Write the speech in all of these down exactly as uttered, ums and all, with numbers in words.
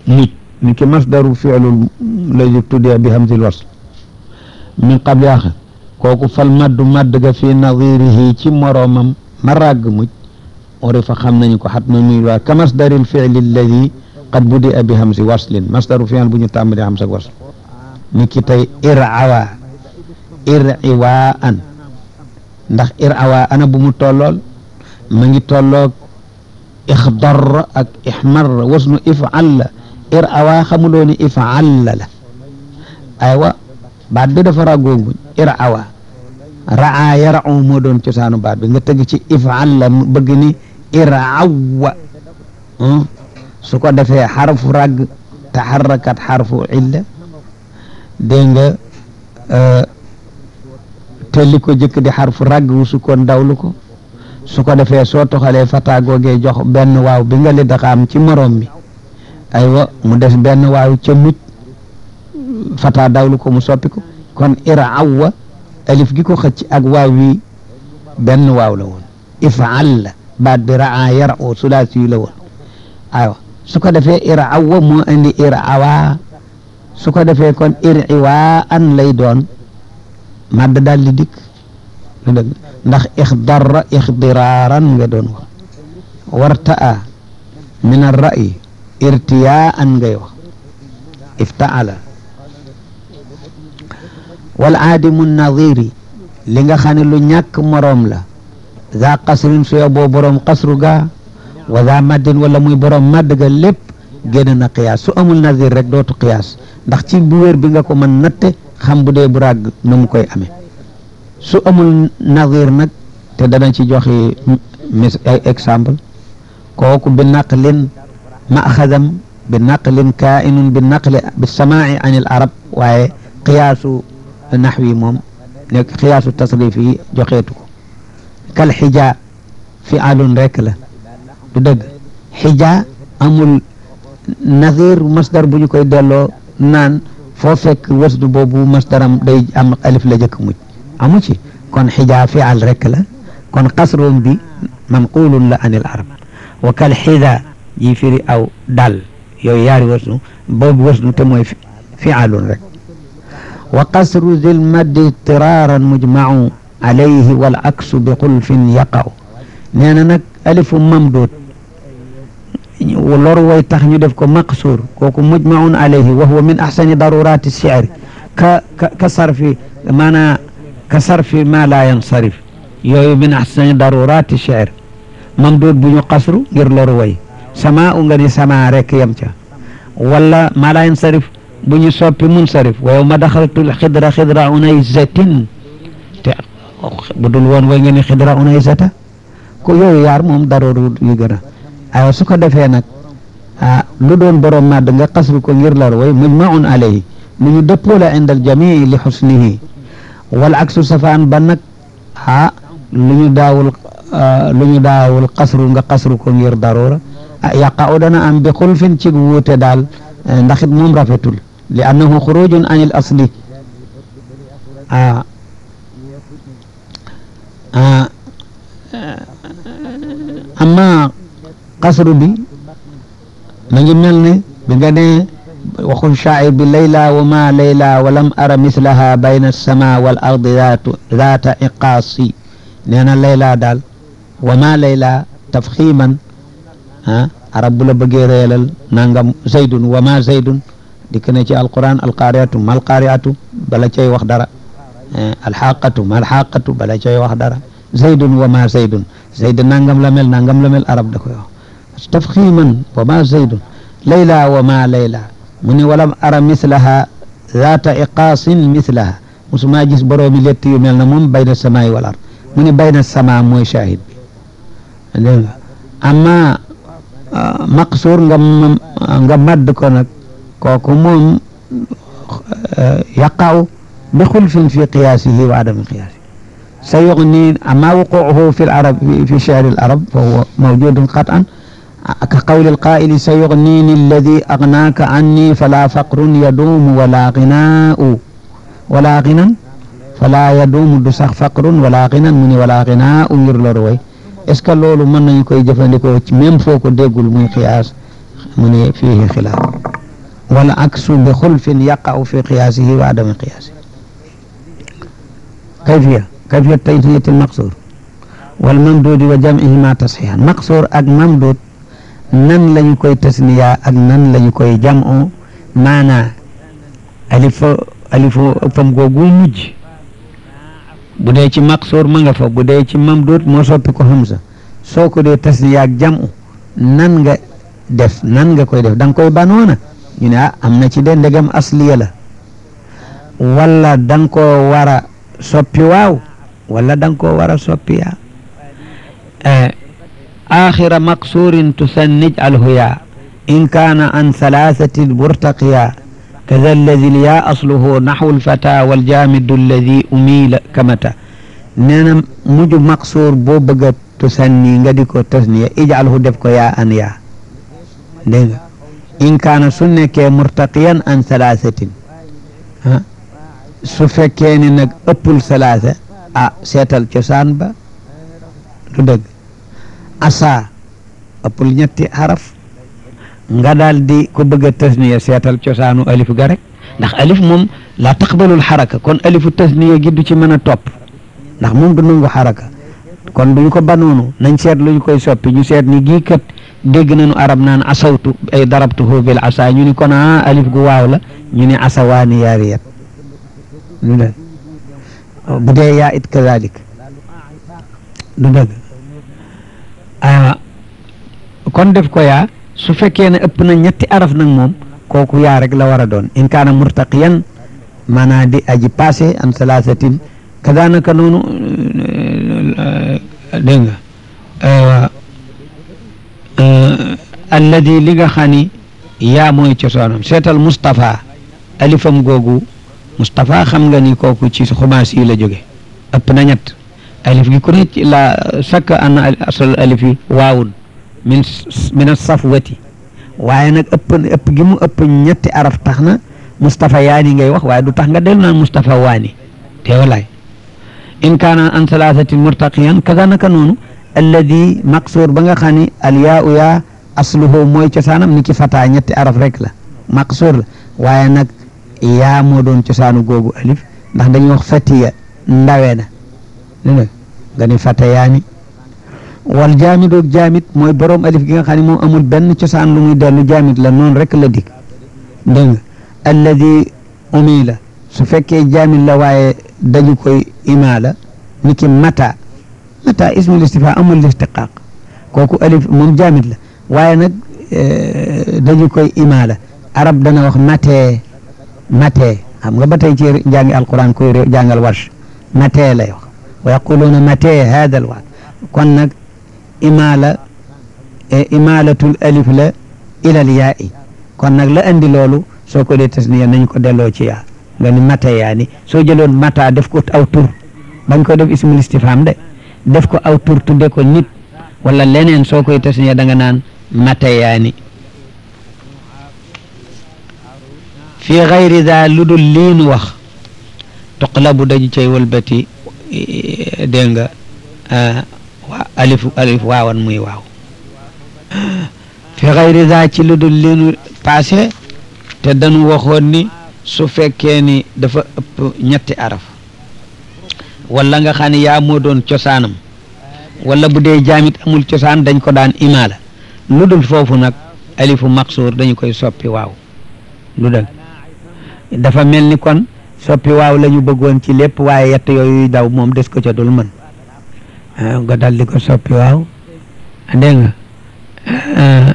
muj ni ki masdaru fi'lul lay tuddee bi hamzil wasl min qabli axir kooku fal maddu madd ga fi nadirihi ci moroomam ma ràgg muj urifa xam nañu ko xat na muy waa ka masdaril fi'li alladi qad budi'a bi hamzi waslin masdaru fi'l bu ñu tàmbali hamza ak wasl ni ki tey irawa iriwaan ndax irawa ana bu mu tollool ma ngi tolloog ixdar ak ixmar wasnu if'al la irawa xamuloo ni if'al la aywa baat bi dafa ràggooguñ irawa raa yarau moo doon cosaanu baat bi nga tëgg ci if'al la bëgg ni irawa su ko defee xarfu ràgg taxarrakat xarfu illa dégg nga te li ko jëkk di xarfu ràgg wu su ko ndawlu ko su ko defee soo toxalee fata googee jox benn waaw bi nga li daxaam ci morom mi aywa mu des benn waaw ca muj fata dawlu ko mu soppi ko kon irawa alif gi ko xëcc ak waaw wi benn waaw la woon if'al la baat bi raa yar'u sulaasi la woon aywa su ko defee irawa moo indi irawa su ko defee kon iriwa an lay doon madd daal di dikk ndax ixdarra ixdiraaran nga doon wax wartaa min arra'i irtiyaan ngay wax iftaala wal aadimu nadiri li nga xam ne lu ñàkk moroom la za qasrin suyo boo boroom qasru ga wa za maddin wala muy boroom madd ga lépp génn na qiyaas su amul nadir rek dootu qiyaas ndax ci bu wér bi nga ko mën natte xam bu dee bu ràgg na mu koy amee su amul nadir nag te dana ci joxe mis ay exemple kooku bi naqlin maxadam bi naqlin kainun bi naqli bi samaai an il arab waaye qiyaasu naxwi moom nekk qiyaasu tasrif yi joxeetu ko kal xija fi'alun rek la du dëgg xija amul nadir masdar bu ñu koy delloo naan foo fekk wasdu boobu masdaram day am alif la jëkk muj amu ci kon xija fi'al rek la kon qasrum bi manqulun la anil arab wa kal xida yi firi aw dal yooyu yaari wasnu boobu wasnu te mooy fi'alun rek wa qasru zil maddi tiraran mujma'u alayhi wal aksu bi xulfin yaqa'u nee na nag alifu mamduud loru way tax ñu def ko maqsuur kooku mujma'un alayhi wa huwa min ahsani darurati shi'r ka ka sarfi maanaa ka sarfi ma la yansarif yooyu min ahsani darurati shi'r mamduud bu ñu qasru ngir loru way sama u nga ni sama rek yam ca wala ma la yansarif bu ñu soppi munsarif wa yawma daxaltul xidra xidra unayzatin te bu dul woon way nga ni xidra unaysata ko yooyu yaar moom darooru yu gën a aywa su ko defee nag ah lu doon borom màdd nga qasru ko ngir lor way mujma'un alayhi lu ñu dëppoo la indal jamii li xusnihi wal aksu safaan ba nag ah lu ñu daawul lu ñu daawul qasru nga qasru ko ngir daroora ah yaqa'u dana am bi xulfin ci wuute daal ndax it moom rafetul li annahu xurujun an il asli ah amma qasru bi ma ngi mel ne bi nga ne waxul shaa'ir bi layla wa ma layla wa lam ara mislaha bayna as-samaa wal ardi zaatu zaata iqaasi nee na layla daal wa ma layla tafxiiman ah arab bu la bëggee reelal nangam zaydun wa ma zaydun dikk na ci alquran alqaariatu ma alqaariatu bala cay wax dara alxaqatu ma alxaqatu bala cay wax dara zaydun wa ma zaydun zayd nangam la mel nangam la mel arab da koy wax tafxiiman wa ma zaydun layla wa ma layla mu ne walam ara mislaha zaata iqaasin mislaha musuma gis boroomi lett yu mel na moom bayna samaai wal ard mu ne bayna sama mooy shahid bi dégg nga amma maqsuur nga nga madd ko nag kooku moom yaqa'u bi xulfin fi qiyaasihi wa adami qiyaasihi سيغني أما وقوعه في العرب في شعر العرب فهو موجود قطعا كقول القائل سيغنيني الذي أغناك عني فلا فقر يدوم ولا غناء ولا غنى فلا يدوم دسخ فقر ولا غنى من ولا غناء يرلروي est-ce que loolu mën nañu koy jëfandikoo ci même foo ko déggul muy qiyaas mu ne fii xilaaf wala aksu bi xulfin yaqa'u fi qiyaasihi wa adami qiyaasihi kayfiya kayfiya tasniyati almaqsuur wal mamduudi wa jam'ihima tasxiixan maqsuur ak mamduud nan lañu koy tasniya ak nan lañu koy jam'u maanaa alifa alifu fam googu mujj bu dee ci maqsuur ma nga fa bu dee ci mamduud moo soppi ko hamza soo ko dee tasniya ak jam'u nan nga def nan nga koy def da nga koy banoona ñu ne ah am na ci de ndegam asliya la wala da nga koo war a soppi waaw wala da nga koo war a soppi yaa axira maqsuurin tusannij alhuya in kaana an thalathatin murtaqiya kada alladi lya asluhu naxwu lfata waljamidu alladi umila kamata nee na mujj maqsuur boo bëgg a tusanni nga di ko tasniya ijalhu def ko yaa an yaa dégg nga in kaana su nekkee murtaqiyan an thalathatin ah su fekkee ni nag ëppul salaasa ah seetal cosaan ba du dëgg asa ëppul ñetti xaraf nga daal di ko bëgg a tasniya seetal cosaanu alif ga rek ndax alif moom la taqbalul xaraka kon alifu tasniya gi du ci mën a topp ndax moom du nangu xaraka kon duñu ko banoonu nañ seet lu ñu koy soppi ñu seet ni gii kat dégg nañu arab naan asawtu ay darabtuhu bil asa ñu ni kon a alif gu waaw la ñu ni asawaani yaariyat du dëgg bu dee yaa it kazalik du dëgg ah kon def ko yaa su fekkee ne ëpp na ñetti araf nag moom kooku yaa rek la war a doon in kaana murtaqiyan maanaa di aji passé an salaasatin kadaanaka noonu dégg nga alladi li nga xam ni yaa mooy cosaanam seetal Moustapha alifam googu Moustapha xam nga ni kooku ci xumaas yi la jóge ëpp na ñett alif gi ku ne ci la sakk an asal alif yi waawun min min as-safwati waaye nag ëpp ëpp gi mu ëpp ñetti araf tax na Moustapha yaani ngay wax waaye du tax nga dellu naan Moustapha waani te walaay in kaana an salaasatin murtaqiyan kaza naka noonu alladi maqsuur ba nga xam ni al yaa u yaa asluhu mooy cosaanam ni ki fataa ñetti araf rek la maqsuur la waaye nag yaa moo doon cosaanu googu alif ndax dañuy wax fatiya ndawe na dégg nga ni fata yaani wal jaamid ak jaamid mooy borom alif gi nga xam ne moom amul benn cosaan lu muy dellu jaamid la noonu rek la dig dégg nga alladi umila su fekkee jaamid la waaye dañu koy imaala ni ki mata mata ismul istifa amul istiqaaq kooku alif moom jaamid la waaye nag dañu koy imaala arab dana wax matee matee xam nga ba tey ci jàngi alquran koy jàngal warsh matee lay wax wa yaquluuna matee hada al waad kon nag imaala imaalatul alif la ilal yaa i kon nag la andi loolu soo ko dee tasniya nañ ko delloo ci yaa nga ni mata yaa ni soo jëloon mata def ko aw tur bañ ko def ismul istifham de def ko aw tur tudde ko nit wala leneen soo koy tasniya da nga naan mata yaa ni fi gayri daa lu dul lii nu wax tuqlabu dañu cay wëlbati dégg nga waa alif alif waawan muy waaw fi gayri daa ci lu dul lii nu passé te dañu waxoon ni su fekkee ni dafa ëpp ñetti araf wala nga xam ne yaa moo doon cosaanam wala bu dee jaamit amul cosaan dañ ko daan imaala lu dul foofu nag alifu maqsuur dañu koy soppi waaw lu dëgg dafa mel ni kon soppi waaw la ñu bëggoon ci lépp waaye yett yooyu daw moom des ko ca dul mën nga dal di ko soppi waaw dégg nga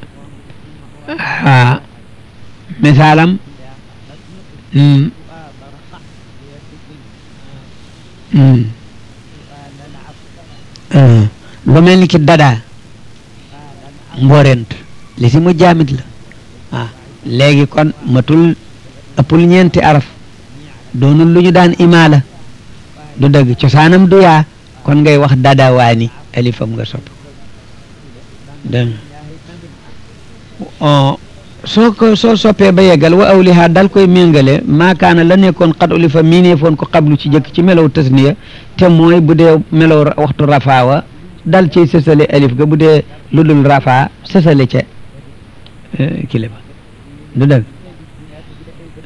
ah misaalam lu mel ni ki dadaa mborent li si mu jaamit la ah léegi kon matul ëppul ñeenti araf doonul lu ñu daan imaala du dëgg cosaanam du yaa kon ngay wax dada waani alifam nga sopp dégg soo ko soo soppee ba yeggal wa awliha dal koy méngale maakaana la nekkoon xat ulifa miineefoon ko xablu ci jëkk ci melow tasniya te mooy bu dee melow waxtu rafaawa dal ci sësale alif ga bu dee lu dul rafaa sësale ca kile ba du dëgg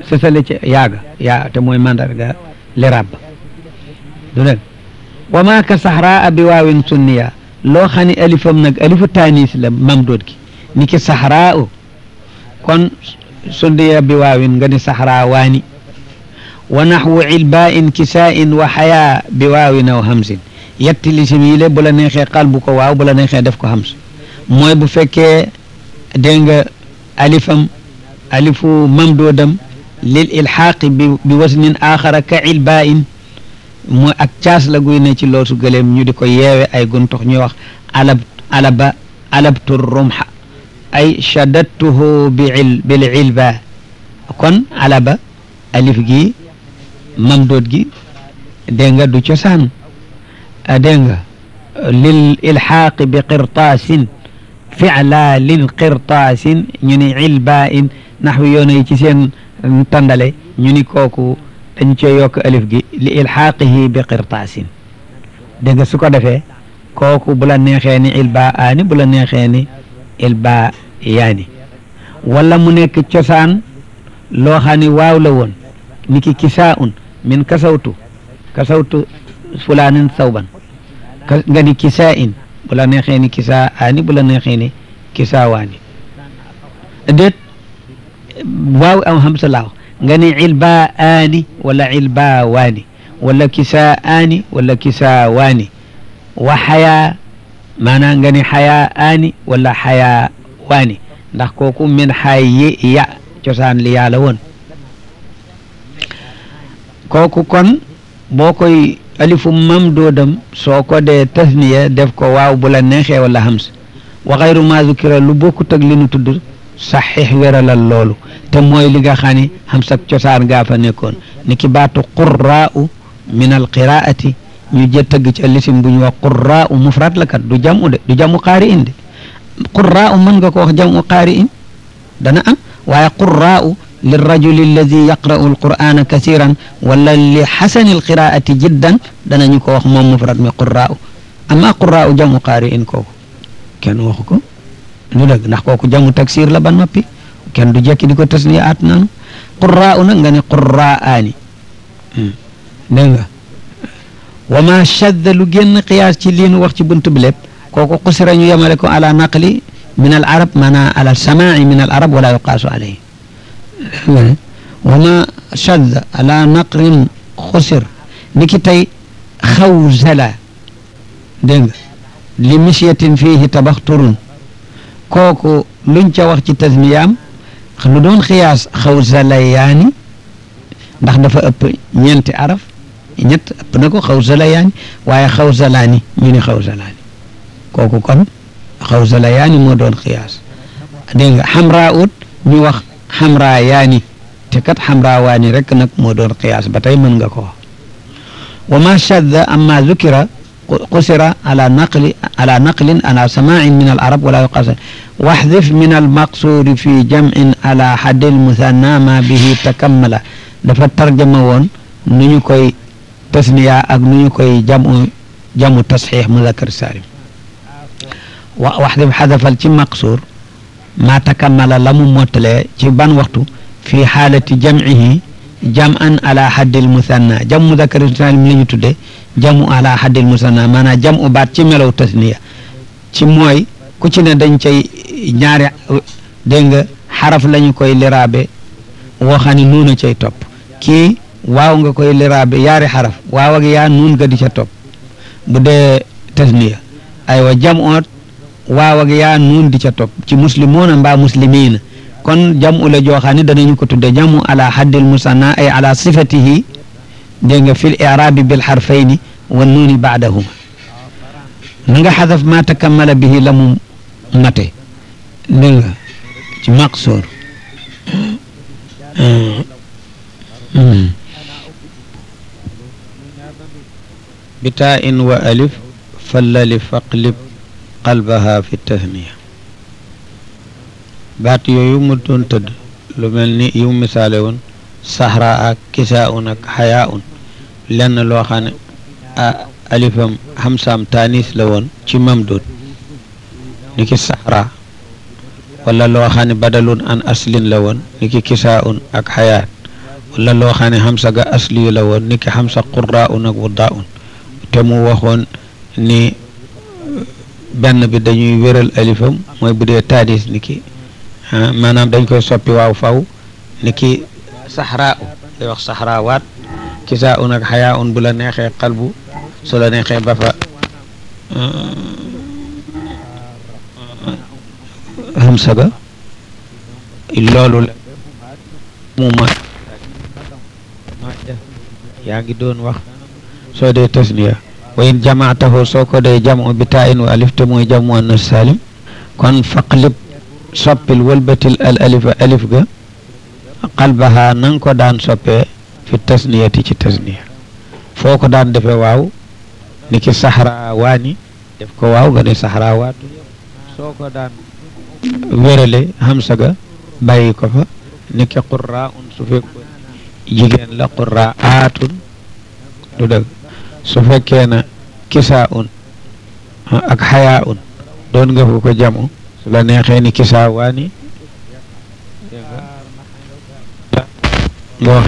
sësale ci yaaga yaa te mooy mandarga lirab du dëgg wa maa ka saxraa bi waawin sunniya loo xam ne alifam nag alifu taanis la mamdood gi ni ki saxraa u kon sunniya bi waawin nga ni saxraa waani wa naxwu ilbain kisain wa xayaa bi waawin aw hamsin yetti lisim yi le bu la neexee xal bu ko waaw bu la neexee def ko hams mooy bu fekkee dégg nga alifam alifu mamdoodam lil ilxaaqi bi bi wasnin axara ka ilbain mooy ak caas la guy ne ci loosu gëleem ñu di ko yeewe ay guntox ñuy wax alab alaba alabtu rumxa ay shadattuhu bi il bil ilba kon alaba alif gi mamdood gi dégg nga du cosaan dégg nga lil ilxaaqi bi qirtaasin fi'la lil qirtaasin ñu ni ilbain naxwi yoona yi ci seen tàndale ñu ni kooku dañ cee yokk alif gi li ilxaaqihi bi qirtaasin dégg nga su ko defee kooku bu la neexee ni ilba aani bu la neexee ni ilba yaani wala mu nekk cosaan loo xam ne waaw la woon ni ki kisaa un min kasawtu kasawtu fulaanin sawban nga ni kisaa in bu la neexee ni kisaa aani bu la neexee ni kisaa waani déet waaw am hamsa laaw nga ni ilba aani wala ilba waani wala kisaa aani wala kisaa waani wa xayaa maanaam nga ni xayaa aani wala xayaa waani ndax kooku min xay ya cosaan li yàlla woon kooku kon boo koy alifu mamdoodam soo ko dee tasniya def ko waaw bu la neexee wala hams wa xayru ma zukira lu bokkut ak li nu tudd saxiix wéralal loolu te mooy li nga xam ne hamsak cosaan gaa fa nekkoon ni ki baatu qurraa'u min al qiraati ñu jë tëgg ci lisim bu ñu wax qurraa'u mufrad la kat du jamu de du jamu qaari in de qurraa'u mën nga ko wax jamu qaari in dana am waaye qurraa'u lirrajuli alladi yaqra'u alqur'ana kasiran wala li xasani alqiraati jiddan danañu ko wax moom mufrad mi qurraa'u amma qurraa'u jamu qaari in kooku kenn waxu ko lu dëgg ndax kooku jamu taksir la ba noppi kenn du jekki di ko tasniya at naanu qurraa'u nag nga ne qurraa'aani dégg nga wa ma shadda lu génn qiyaas ci lii nu wax ci bunt bi lépp kooku qusira ñu yemale ko ala naqli min al arab maanaam ala samaa'i min al arab wala yuqaasu alayhi wa ma shadda ala naqlin xusir ni ki tey xawzala dégg nga li misyatin fiihi tabaxturun kooku luñ ca wax ci tasniyaam lu doon xiyaas xawzala yaani ndax dafa ëpp ñeenti araf ñett ëpp na ko xawzala yaani waaye xawzalaani ñu ne xawzalaani kooku kon xawzala yaani moo doon xiyaas dégg nga xamraa ut ñu wax xamraa yaani te kat xamraa waani rek nag moo doon xiyaas ba tey mën nga ko wax wa ma shadda amma zukira qusira ala naqli ala naqlin ala samaa'in min al arab wala yuqas waxdif min al maqsuuri fi jam'in ala haddil musanna ma bihi takammala dafa tarjama woon nu ñu koy tasniya ak nu ñu koy jamu jamu tasxiix muzakkar saalim wa waxdif xadafal ci maqsuur ma takammala la mu mottalee ci ban waxtu fi xaalati jam'ihi jam'an ala haddil musanna jam muzakkar saalim la ñu tudde jamu ala haddil musanna maanaam jamu baat ci melow tasniya ci mooy ku ci ne dañ cay ñaari dégg nga xaraf lañu koy liraabe woo xam ne nuuna cay topp kii waaw nga koy liraabe yaari xaraf waaw ak yaa nuun ga di ca topp bu dee tasniya aywa jamoot waaw ak yaa nuun di ca topp ci muslimoona mbaa muslimiina kon jamu la joo xam ne danañu ko tudde jamu ala haddil musanna ay ala sifatihi dégg nga fil i'raabi bil xarfayni wa nuuni baadahuma na nga xadaf ma takammala bihi la mu mate dégg nga ci maqsuur bitaa in wa alif fallali faqlib qalbaha fi tasniya baat yooyu mu doon tëdd lu mel ni yu misaale woon saxra ak kisaa un ak xayaa un lenn loo xam ne alifam hamsaam taanis la woon ci mamdud ni ki saxra wala loo xam ne badalun an aslin la woon ni ki kisaa un ak xayaat wala loo xam ne xamsa ga asli la woon ni ki xamsa qurraa un ak wuddaa un te mu waxoon ni benn bi dañuy wéral alifam mooy bu dee taadis ni ki maanaam dañ koy soppi waaw faw ni ki saxraa u day wax saxraawaat kisaa un ak xayaa un bu la neexee qalbu su la neexee ba fa xamsa ga loolu la mu ma yaa ngi doon wax soo dee tasniya wa in jamaatahu soo ko dee jamu bi taa in wa alif te mooy jam muannas salim kon faqlib soppil wëlbatil al alifa alif ga qalbaha nang ko daan soppee fi tasniyati ci tasniya foo ko daan defee waaw ni ki saxraa waani def ko waaw nga ne saxraa waatu soo ko daan wérale hamsa ga bàyyi ko fa ni ki qurraa un su fekkoon jigéen la qurraa aatun du dëgg su fekkee na kisaa un ak xayaa un doon nga fu ko jamu su la neexee ni kisaa waani nga wax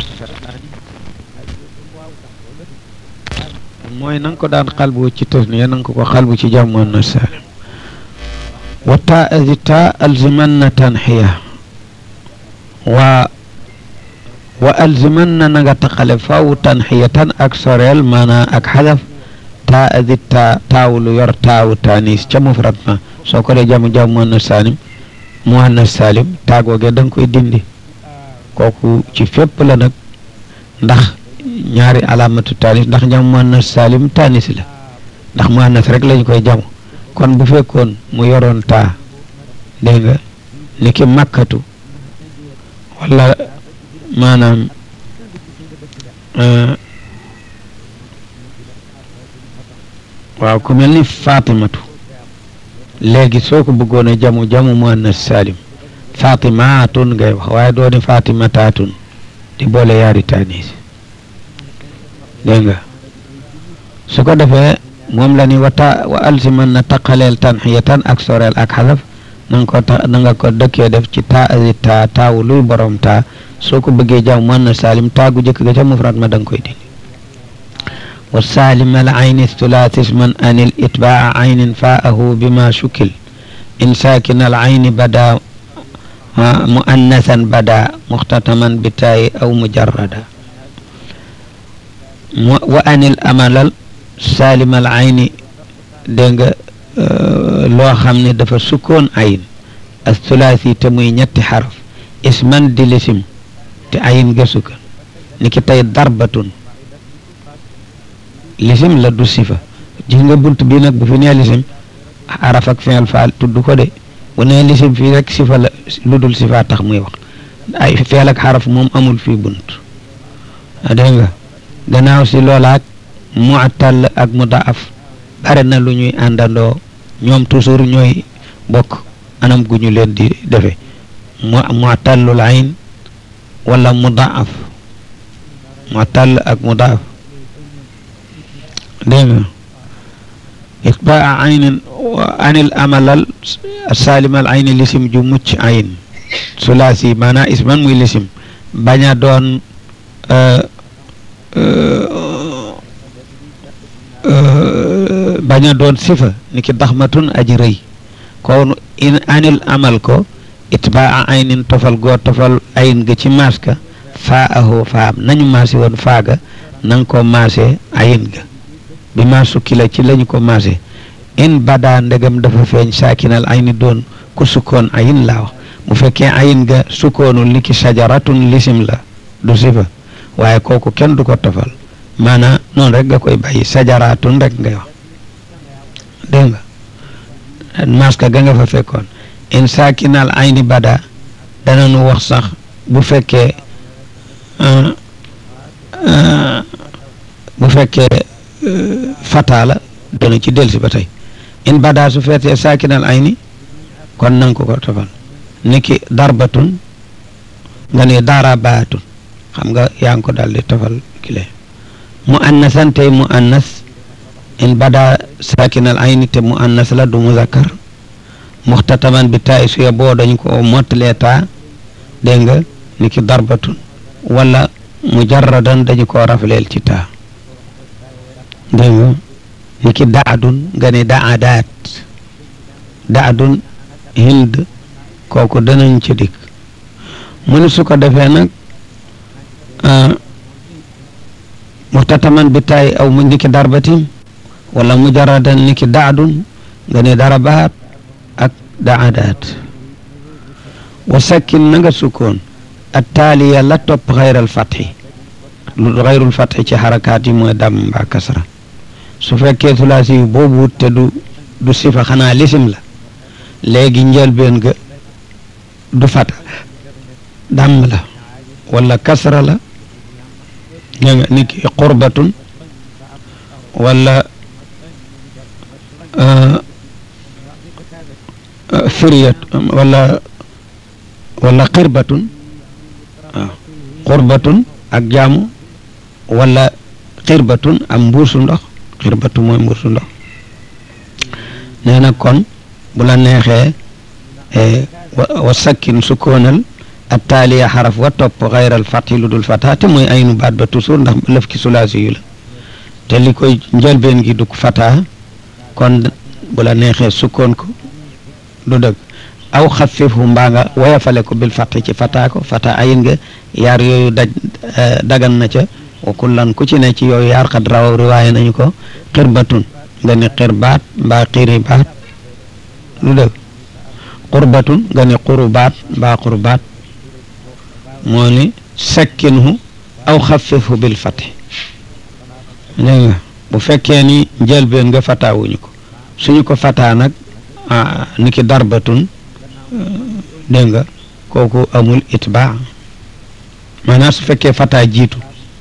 mooy na nga ko daan xalbu ci tasniya na nga ko ko xalbu ci jam muannas salim wa taa adi taa alzimanna tanxiya wa wa alzimanna na nga taqale faw tanxiyatan ak soreel maanaa ak xadaf taa adi taa taawulu yor taawu tanis ca mufrad ma soo ko dee jamu jam muannas salim muannas salim taagooge da nga koy dindi kooku ci fépp la nag ndax ñaari alaamatu tanis ndax jam muannas salim tanis la ndax muannas rek lañ koy jamu kon bu fekkoon mu yoroon taa dégg nga ni ki makkatu wala maanaam waaw ku mel ni fatimatu léegi soo ko bëggoon a jamu jamu muannas salim fatimatun ngay wax waaye doo ni fatimatatun di boole yaari tanis dégg nga su ko defee moom la ni wata wa alsiman na taqaleel tanxiyatan ak soreel ak xalaf na nga ko ta na nga ko dëkkee def ci taa asi taa taawu luy borom taa soo ko bëggee jam muannas salim taagu jëkk ga ca mufrad ma da nga koy dindi wa salim al ayni thulathis man anil itbaa aynin faahu bima shukil in sakin al ayni bada muannasan bada muxtataman bi taayi aw mujarrada wa anil amalal saalimal ayni dégg nga loo xam ne dafa sukkoon ayin as thulaasi te muy ñetti xaraf isman di lisim te ayin ga sukkan ni ki tey darbatun lisim la du sifa gis nga bunt bii nag bu fi nee lisim xaraf ak fi'il faal tudd ko de bu nee lisim fii rek sifa la lu dul sifa tax muy wax ay fi'il ak xaraf moom amul fii bunt dégg nga gannaaw si loolaak mu'tal ak mudaaf bare na lu ñuy àndandoo ñoom toujours ñooy bokk anam gu ñu leen di defe mu mu'tallul ayn wala mudaaf mu'tal ak mudaaf dégg nga itbaa aynin anil amalal salimal ayni lisim ju mucc ayn sulaasi maanaa isman muy lisim bañ a doon bañ a doon sifa ni ki daxmatun aji rëy kon in anil amal ko itbaa aynin tofal goo tofal ayin ga ci maas ka faa ahoo faam nañu maase woon faaga nanga ko maase ayin ga bi maa sukki la ci lañu ko maase in bada ndegam dafa feeñ saakinal ayni doon ku sukkoon ayin laa wax bu fekkee ayin ga sukkoonul ni ki sajaratun lisim la du sifa waaye kooku kenn du ko tofal maanaam noonu rek nga koy bàyyi sajaratun rek ngay wax dégg nga maska ga nga fa fekkoon in saakinal ayni bada danañu wax sax bu fekkee bu fekkee fata la dana ci delsi ba tey in bada su fekkee saakinal ayni kon nanga ko ko tofal niki darbatun nga ne darabatun xam nga yaa ngi ko daal di tofal kile mu annasan tey mu annas in bada sakinal ayni te mu annas la du muzakkar muxtataman bi taa suya boo dañ ko mottalee taa dégg nga ni ki darbatun wala mujarradan dañu koo rafleel ci taa dégg nga ni ki daadun nga ne daadaat daadun hind kooku danañ ci dikk mu ne su ko defee nag muhtataman bi taay aw mu niki darbatin wala mujarradan niki daadun nga ne darabaat ak daadaat wa sakkin na nga sukkoon attaaliya la topp xayral fatxi lu xayrul fatxi ci xarakaat yi mooy dam mbaa kasra su fekkee sulaasi yu boobu wut te du du sifa xanaa lisim la léegi njëlbeen ga du fata dam la wala kasra la nga ni ki qurbatun wala firiyat wala wala qirbatun waaw qurbatun ak jaamu wala qirbatun am mbuusu ndox xirbatu mooy mbuusu ndox nee na kon bu la neexee wa sakkin sukkoonal attaaliya xaraf wa topp xayral fati lu dul fata te mooy aynu baat ba toujours ndax lëf ki sulaasi yu la te li koy njëlbeen gi du fata kon bu la neexee sukkoon ko du dëgg aw xafifu mbaa nga woyafale ko bil fati ci fata ko fata ayin nga yaar yooyu daj dagan na ca wa kullan ku ci ne ci yooyu yaar xad rawaw riwaaye nañu ko xirbatun nga ne xirbaat mbaa xiribaat lu dëgg qurbatun nga ne qurubaat mbaa qurbaat moo ni sakkinhu aw xafifu bil fati dégg nga bu fekkee ni njëlbeen nga fataawuñu ko suñu ko fataa nag ni ki darbatun dégg nga kooku amul itbaa maanaam su fekkee fataa jiitu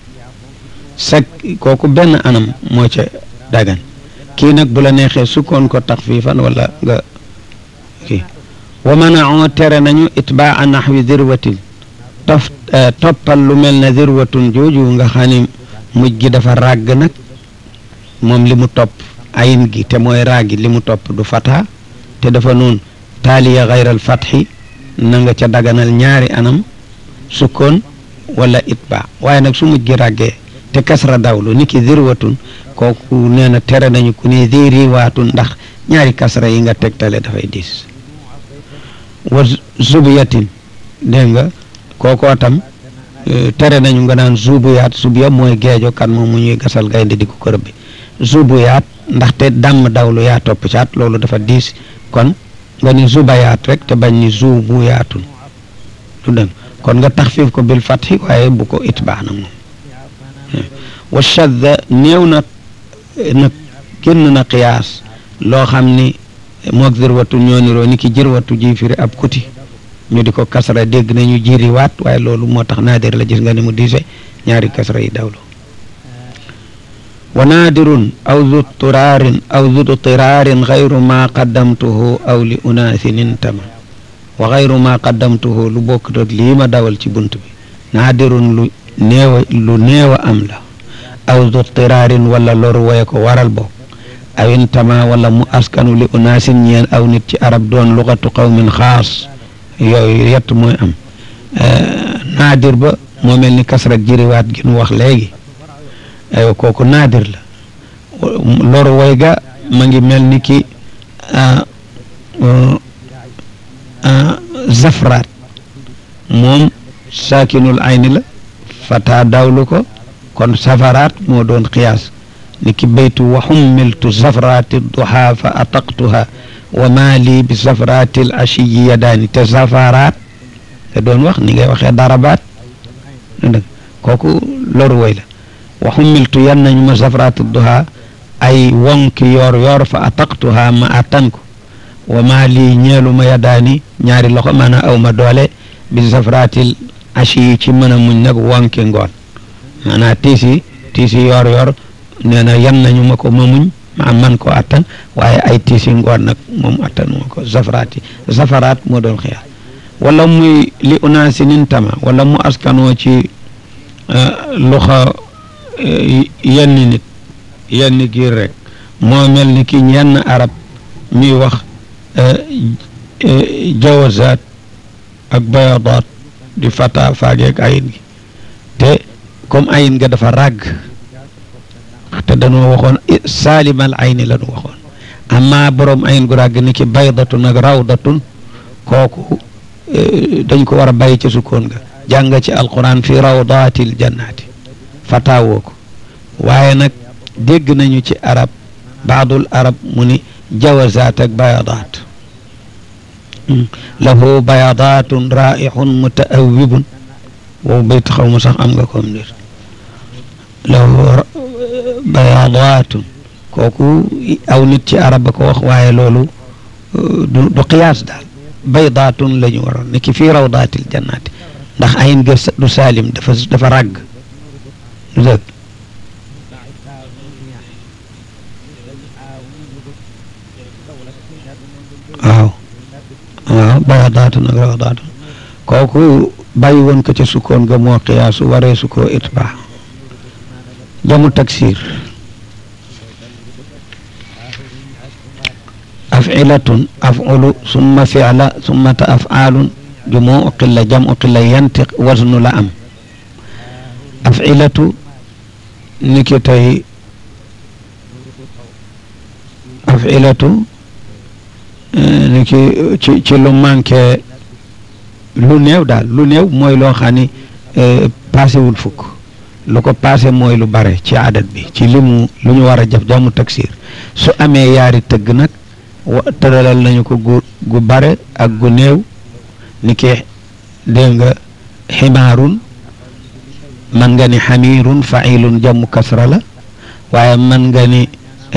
sak kooku benn anam moo ca dagan kii nag bu la neexee sukkoon ko taxfiifan wala nga kii wa mana'u tere nañu itbaa naxwi dirwatin tof toppal lu mel ne dirwatun jooju nga xam ni mujj gi dafa ràgg nag moom li mu topp ayin gi te mooy ràggi li mu topp du fata te dafa noonu taaliya xayral fatxi na nga ca daganal ñaari anam sukkoon wala itba waaye nag su mujj gi ràggee te kasra dawlu ni ki dirwatun kooku nee na tere nañu ku ne diriwaatun ndax ñaari kasra yi nga tegtale dafay diis wa zubiyatin dégg nga kookoo tam tere nañu nga naan zubuyaat zubiya mooy geejo kan moom mu ñuy gasal gaynde di ko kërëb bi zubuyaat ndaxte dàmm dawlu yaa topp caat loolu dafa diis kon nga ni zubayaat rek te bañ ni zubuyaatun du dëgg kon nga taxfiif ko bil fatxi waaye bu ko itbaax na moom wa shadda néew na nag génn na qiyaas loo xam ni moog zirwatu ñoo niroo ni ki jirwatu ji firi ab kuti ñu di ko kasra dégg nañu jiri waat waaye loolu moo tax naadir la gis nga ni mu diise ñaari kasra yi dawlu wa naadirun aw zu turaarin aw zu tiraarin xayru ma qaddamtuhu aw li unaasin intama wa xayru ma qaddamtuhu lu bokk tot lii ma dawal ci bunt bi naadirun lu néewa lu néewa am la aw zu tiraarin wala loru waye ko waral bokk aw intama wala mu askanu li unaasin ñeen aw nit ci arab doon luxatu qawmin xaas yooyu yett mooy am naadir ba moo mel ni kasrak jiriwaat gi nu wax léegi aywa kooku naadir la loru way ga ma ngi mel ni ki zafraat moom saakinul ayni la fata dawlu ko kon safaraat moo doon qiyaas ni ki baytu wa xummiltu zafraati duha fa ataqtuha wa maa lii bi zafraati al ashiyi yadaani te zafaraat te doon wax ni ngay waxee darabaat kooku loru way la wa xummiltu yan nañu ma zafraatu duha ay wonki yor yor fa ataqtuha ma attan ko wa maa lii ñeelu ma yadaani ñaari loxo maanaam aw ma doole bi zafraatil ashiyi ci mën a muñ nag wonki ngoon maanaam tiisi tiisi yor yor nee na yan nañu ma ko ma muñ ma man ko attan waaye ay tiisi ngoon nag moom attan moo ko zafraati zafaraat moo doon xiyaar wala muy li unaasinin tama wala mu askanoo ci loxo yenn nit yenn giir rek moo mel ni ki yenn arab ñuy wax jawazaat ak bayadaat di fata faageeg ayit gi te comme ayin nga dafa ràgg te dañoo waxoon saalimal ayni la ñu waxoon amma borom ayin gu ràgg ni ki baydatun ak rawdatun kooku dañ ko war a bàyyi ci sukkoon nga jàng ci alquran fi rawdatil jannaati fataawoo ko waaye nag dégg nañu ci arab baadul arab mu ni jawazaat ak bayadaat lahu bayadaatun raihun mutaawibun boobu bayt xaw ma sax am nga ko am déet lahu bayadaatun kooku aw nit ci arab ba ko wax waaye loolu du du qiyaas daal baydaatun la ñu waroon ni ki fii rawdaatil jannaati ndax ayin ga du saalim dafa dafa ràgg du dëgg waaw waaw baydaatun ak rawdaatun kooku bàyyi woon ko ca sukkoon ga moo qiyaasu waree su koo itbaa jamu taksir afilatun afulu summa fi'la summa ta af'alun jumuu qilla jamu qilla yantiq wasnu la am afilatu ni ki tey afilatu ni ki ci ci lu manqué lu néew daal lu néew mooy loo xam ni passé wul fukk lu ko passé mooy lu bare ci adat bi ci limu lu ñu war a jëf jamu taksir su amee yaari tëgg nag wa tëralal nañu ko gu gu bare ak gu néew ni ki dégg nga ximaarun man nga ni xamiirun failun jamu kasra la waaye man nga ni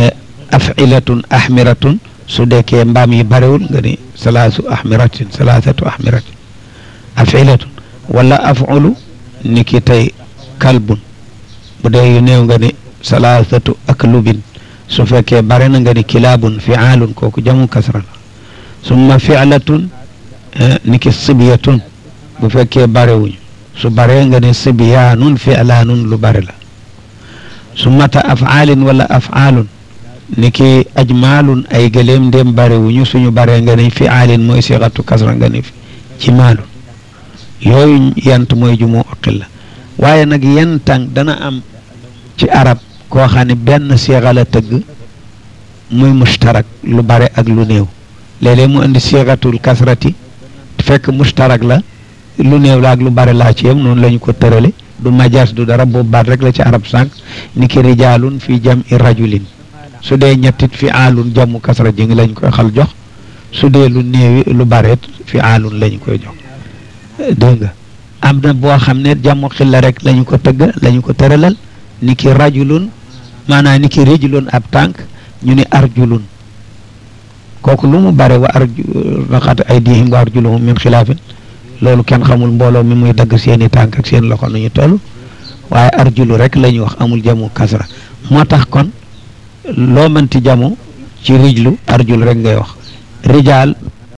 afilatun ahmiratun su dekkee mbaam yi barewul nga ni salaasu ahmiratin salaasatu ahmiratin afilatun wala afulu ni ki tey kalbun bu dee yu néew nga ni salaasatu aklubin su fekkee bare na nga ni kilaabun fiaalun kooku jamu kasra la summa fi'latun ni ki sibiyatun bu fekkee barewuñu su baree nga ni sibiyaanun fi'laanun lu bare la summa ta afaalin wala afaalun ni ki ajmaalun ay gëléem ndéem barewuñu suñu baree nga ni fiaalin mooy sixatu kasra nga ni ci maalun yooyu yant mooy jumu aqil la waaye nag yentang dana am ci arab koo xam ne benn siixa la tëgg muy mushtarak lu bare ak lu néew léeg-léeg mu indi siixatul kasrati fekk mushtarak la lu néew la ak lu bare laa ci yam noonu la ñu ko tërale du majaas du dara boobu baat rek la ci arab sànq ni ki rijaalun fi jam i rajulin su dee ñettit fi aalun jamu kasra ji ngi lañ koy xal jox su dee lu néewi lu bareet fi aalun lañ koy jox dégg nga am na boo xam ne jamu xilla rek lañu ko tëgg lañu ko tëralal ni ki rajulun maanaam ni ki rijlun ab tànk ñu ni arjulun kooku lu mu bare wa arju raxat aydihim wa arjuluhum min xilaafin loolu kenn xamul mbooloo mi muy dagg seeni tànk ak seen loxo nañu toll waaye arjulu rek la ñuy wax amul jamu kasra moo tax kon loo mënti jamu ci rijlu arjul rek ngay wax rijaal